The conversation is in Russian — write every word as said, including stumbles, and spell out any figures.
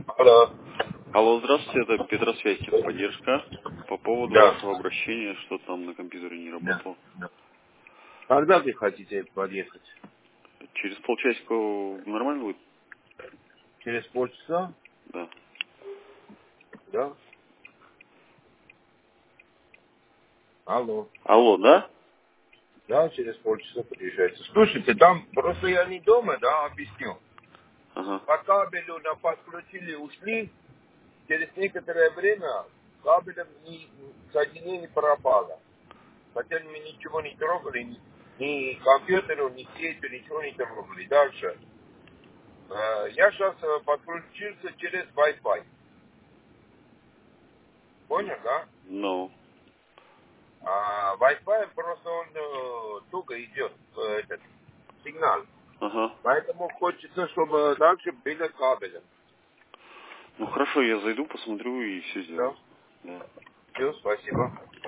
Алло. Алло, здравствуйте, это Петросвязь техподдержка. По поводу Да. вашего обращения, что там на компьютере не Да. работало. Да. Когда вы хотите подъехать? Через полчасика нормально будет? Через полчаса? Да. Да. Алло. Алло, да? Да, через полчаса подъезжайте. Слушайте, там просто я не дома, да, объясню. Ага. По кабелю нам подключили, ушли. Через некоторое время кабелем ни, соединение пропало. Хотя мы ничего не трогали, ни, ни компьютеру, ни сетью, ничего не трогали. Дальше. Э, Я сейчас подключился через Wi-Fi. Понял, да? Ну. А Wi-Fi просто он э, туго идет, э, этот сигнал. Ага. Поэтому хочется, чтобы дальше были кабели. Ну хорошо, я зайду, посмотрю и все Да? сделаю. Да. Все, спасибо.